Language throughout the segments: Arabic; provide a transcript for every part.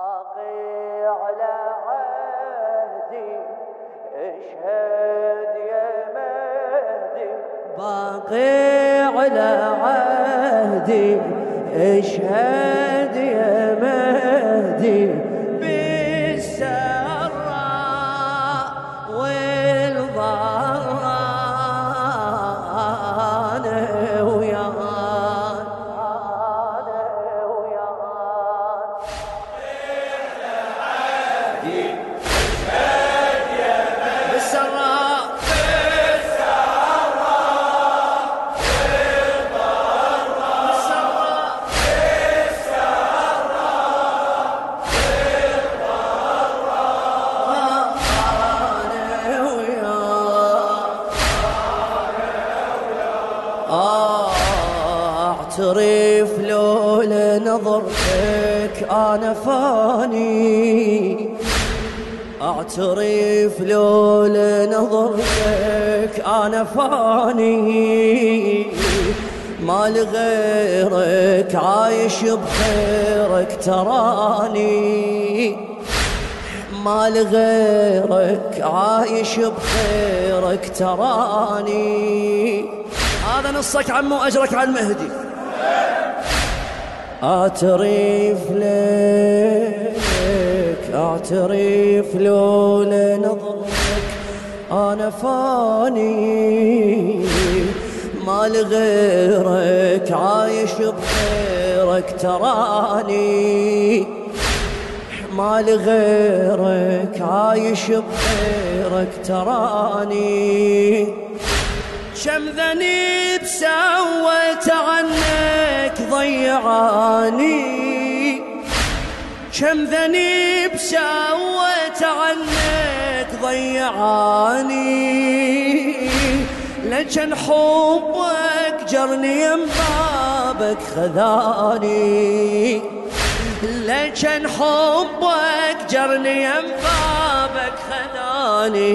باقي على عهدي اشهد يا مهدي، باقي على عهدي اشهد يا مهدي، بالسراء والضراء أنا وياك. اعترف لولا نظرتك انا فاني، اعترف لولا نظرتك انا فاني، ما لغيرك عايش بخيرك تراني، ما لغيرك عايش بخيرك تراني. هذا نصك عمو أجرك على المهدي. اعترف لك اعترف لولا نظرك انا فاني، ما لغيرك عايش بخيرك تراني، ما لغيرك عايش بخيرك تراني. كم ذنب سويت عنك ضيعاني، كم ذنب سويت عنك ضيعاني، لكن حبك جرني بابك خذاني، لكن حبك جرني بابك خذاني.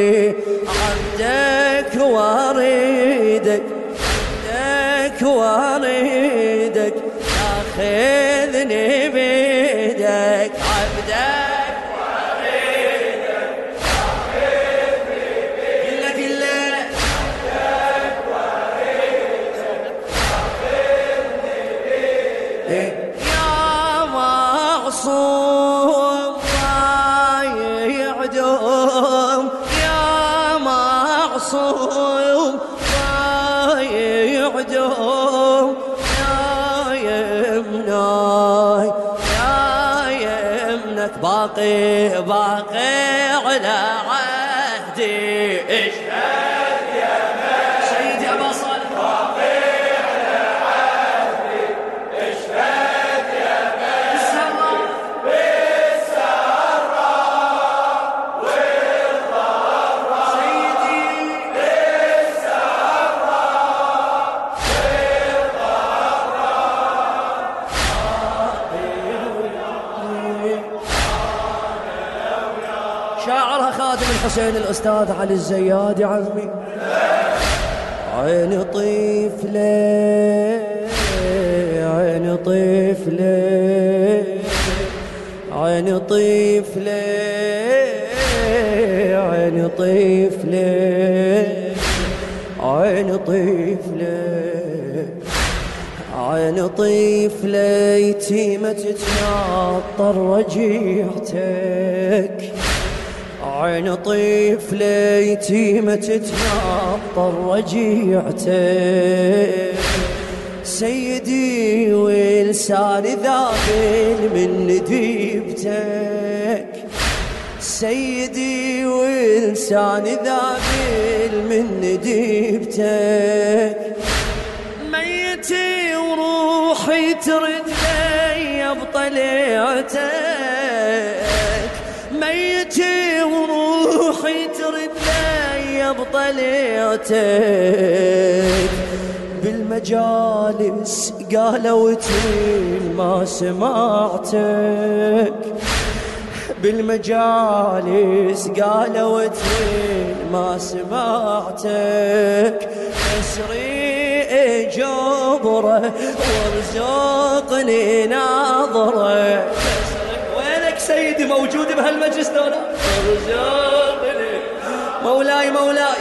عبدك واريدك عبدك واريدك تاخذني بيدك، عبدك واريدك تاخذني بيدك، قله عبدك واريدك تاخذني بيدك. يا معصوم ضايع دوم، يا معصوم ضايع دوم، يا يمناي يا يمنك باقي على عهدي اشهد يا مهدي. سيدي أبا صالح باقي على عهدي اشهد يا مهدي، بالسراء والضراء سيدي، بالسراء والضراء. شاعرها خادم الحسين الأستاذ علي الزيادي عزمي. عين طفلة عين طفلة عين طفلة عين طفلة عين طفلة عين طفلة يتيمة تتناطر رجيعتك، عين طفلة يتيمة تتناطر رجيعتك، سيدي ولساني ذابل من نديبتك، سيدي ولساني ذابل من نديبتك. ميتي وروحي ترد لي بطليعتك، ميتي وروحي ترد لي بطليعتك، بالمجالس قالوا تين ما سمعتك، بالمجالس قالوا تين ما سمعتك. اسري جبره وارزقني ناظره، وين سيدي موجود بهالمجلس دولا. ارزقني مولاي مولاي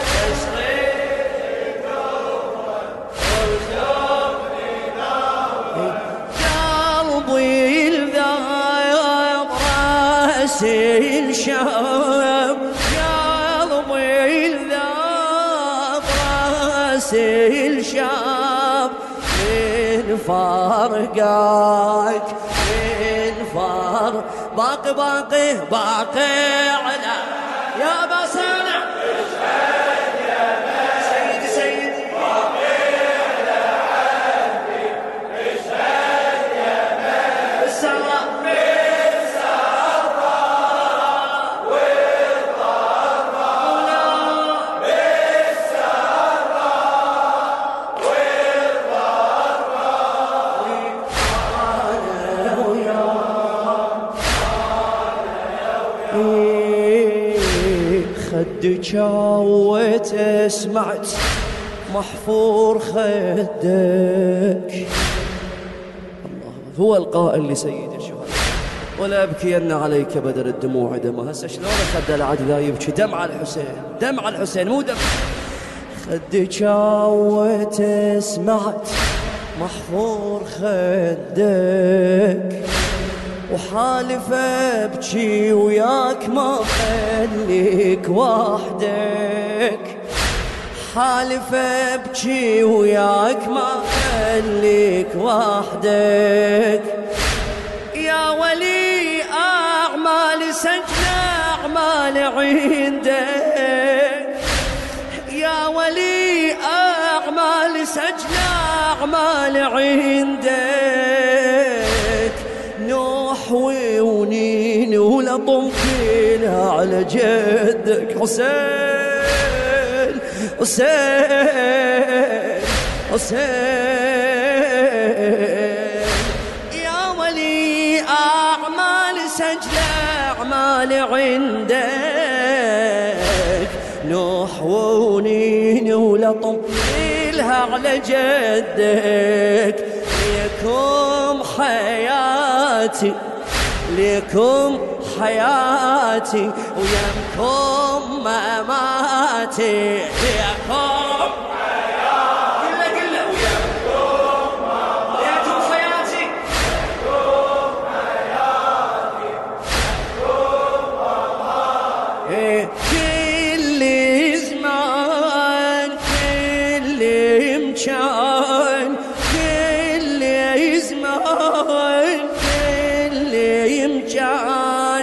قلبي الذاب راسي الشاب، قلبي الذاب راسي الشاب، من فارقك من فارق باقي باقي باقي على يا بصنع سيدي سيدي باقي على عهدي اشهد يا بالسراء بالسراء والضراء بالسراء والضراء خدك وتسمعت محفور خدك. الله هو القائل لسيد الشهداء ولا أبكين عليك بدل الدموع دمع. هسه شلون خد العد ذا يبكي دمع الحسين، دمع الحسين مو دمع. خدك وتسمعت محفور خدك، وحالف ابكي وياك ما خليك وحدك، حالف ابكي وياك ما خليك وحدك. يا ولي اعمال سجن اعمال عندك، يا ولي اعمال سجن اعمال عندك. نوح ونين ولطم فينا على جدك حسين حسين حسين. يا ولي أعمال سجل أعمال عندك، نوح ونين ولطم فيلها على جدك. ليكم حياتي ليكم حياتي ويمكم مماتي، ليكم حياتي قله قله ويمكم مماتي، ليكم حياتي ليكم حياتي ليكم مماتي. كل زمان كل مكان كل زمان كل يمكان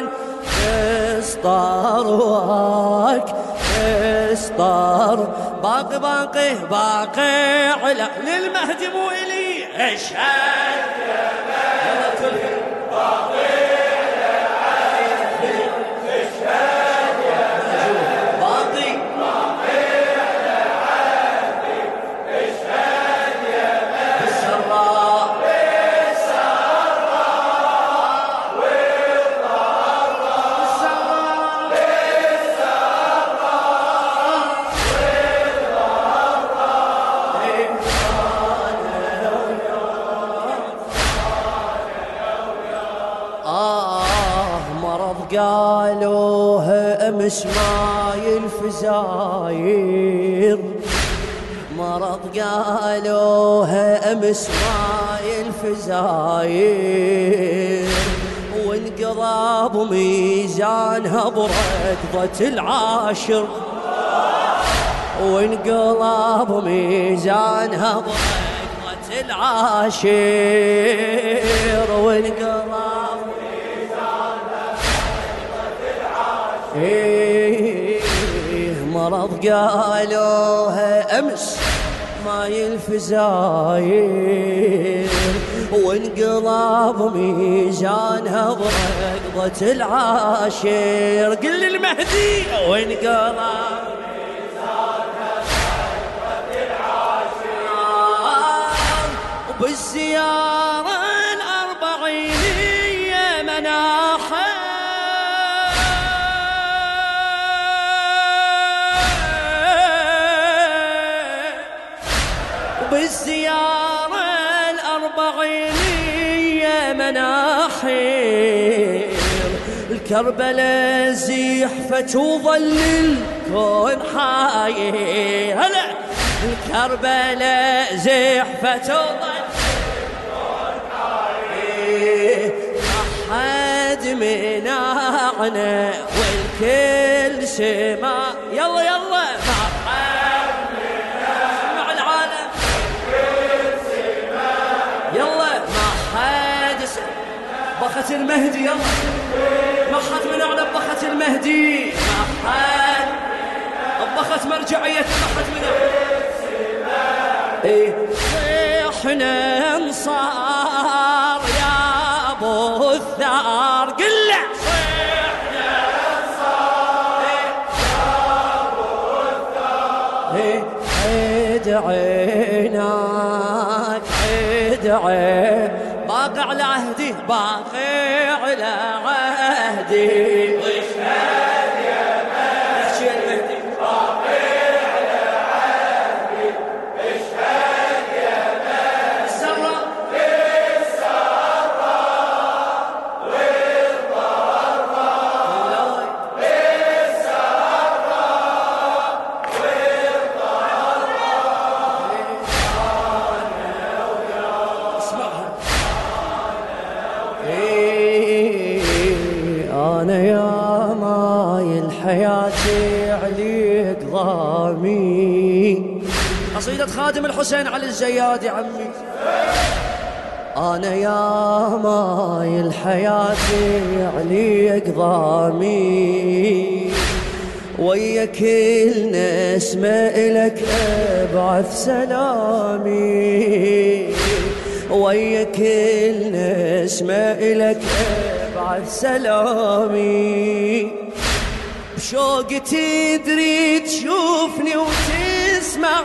اسطارك اسطار باقي باقي باقي على للمهدي مو إلي اشهد يا مهدي باقي على عهدي اشهد يا مهدي باقي باقي على عهدي اشهد يا مهدي بالسراء قالوها أمس ماي الفزاير، مرض قالوها أمس ماي الفزاير، وانقلب ميزانها بركضة العاشر، وانقلب ميزانها بركضة العاشر، وانقلب مرض قالوها أمس ماي الفزاير، وانقلب ميزانها بركضة العاشر. قل المهدي وانقلب ميزانها بركضة العاشر، وبالزيارة الأربعينية مناحة بالزيارة الأربعينية مناحير. الكربلاء زيحفت وظل الكون حاير. هلا الكربلاء زيحفت وظل الكون حاير. أحد منعنا والكل سما. يلا يلا أحد منعنا مع العالم والكل سما. يلا ما حد بخت المهدي. يلا ما حد منعنا ببخت المهدي. ما حد ببخت مرجعية بخت منعنا. احنا انصار يا ابو الثار. قلع صيحنا انصار يا ابو الثار. عيد عينك عيد عين باقي على عهدي باقي على عهدي. واشهد يا مهدي باقي على عهدي. اشهد يا مهدي السراء بالسراء والضراء. بالسراء والضراء. اسمعها. أنا يا ماي الحياة عليك ضامي. قصيدة خادم الحسين علي الزياد يا عمي. أنا يا ماي الحياة عليك ضامي. ويا كل نسمة إلك أبعث سلامي. ويا كل نسمة إلك أبعث سلامي. بشوق تدري تشوفني وتسمع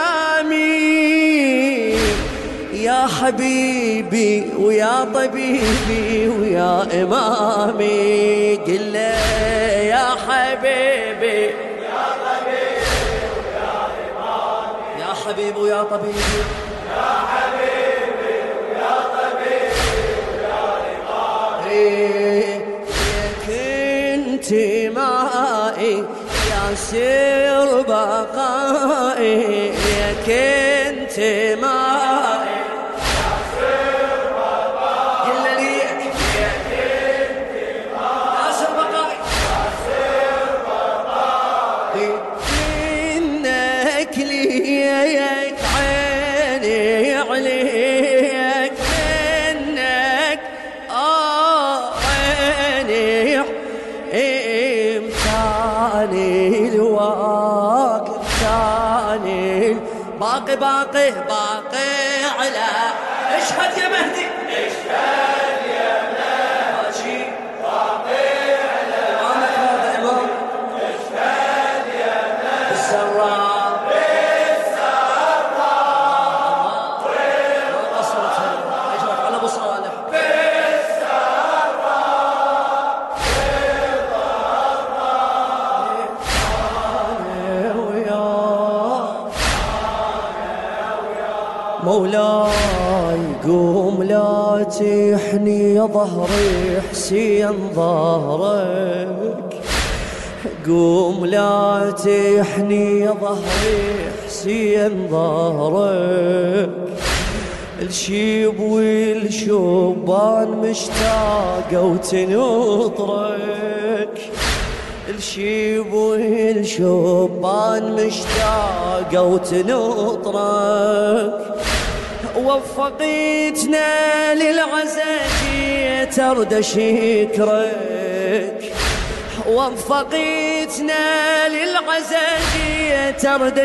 كلامي. يا حبيبي ويا طبيبي ويا إمامي. قل له يا حبيبي يا طبيبي ويا إمامي. يا حبيبي ويا طبيبي يا حبيبي ويا طبيبي ويا إمامي. كنت معي يا سر بقائي. يا كنت معي يا سر بقائي. قل ليك يا كنت معي يا سر بقائي. يا سر بقائي. منك ليك عيني عليك. منك عيني امتاني الوقت امتاني. باقي باقي باقي على. اشهد يا مهدي اشهد يا مهدي باقي على. امامك هذا امام. اشهد يا مهدي بالسراء بالسراء وقصرت اجرك على ابو صالح. مولاي قوم لا تحني ظهري حسين ظهرك. قوم لا تحني ظهري حسين ظهرك. الشيب والشبان مشتاقة وتنطرك. الشيب والشبان مشتاقة وتنطرك. وفقتنا للعزاء ترد شكرك. وفقتنا للعزاء ترد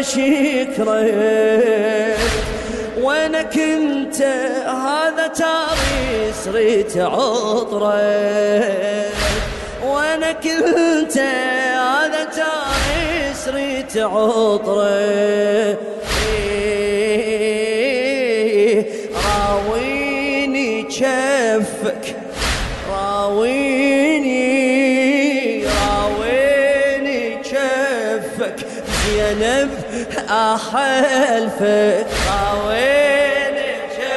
شكرك. وانا كنت هذا تاري صرت عطرك. وانا كنت هذا تاري صرت عطرك. راويني كفك راويني كفك زينب أحلفك. راويني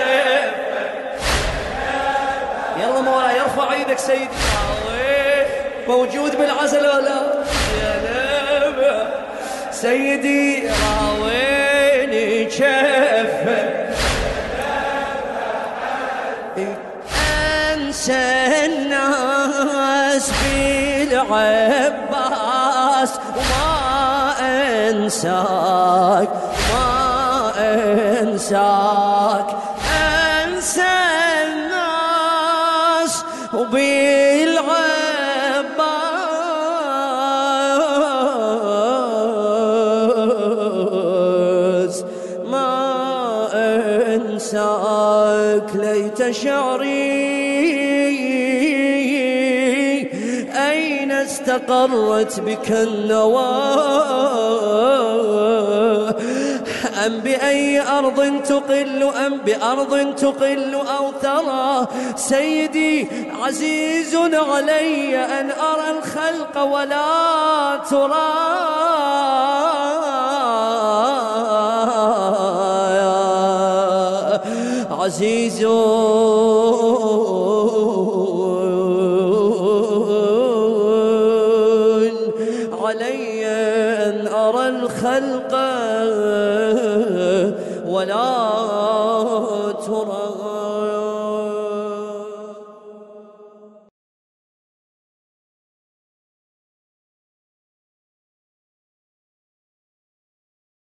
كفك. يلا مولاي ارفع ايدك سيدي. موجود بالعزل ولا يا نبي سيدي راويني كفه أنسى الناس بالعباس وما أنساك ما أنساك أنسى الناس وبالعباس ما أنساك ليت شعري أين استقرت بك النوى أم بأي أرض تقل أم بأرض تقل أو ترى سيدي عزيز علي أن أرى الخلق ولا ترى عزيز علي أن أرى الخلق ولا ترى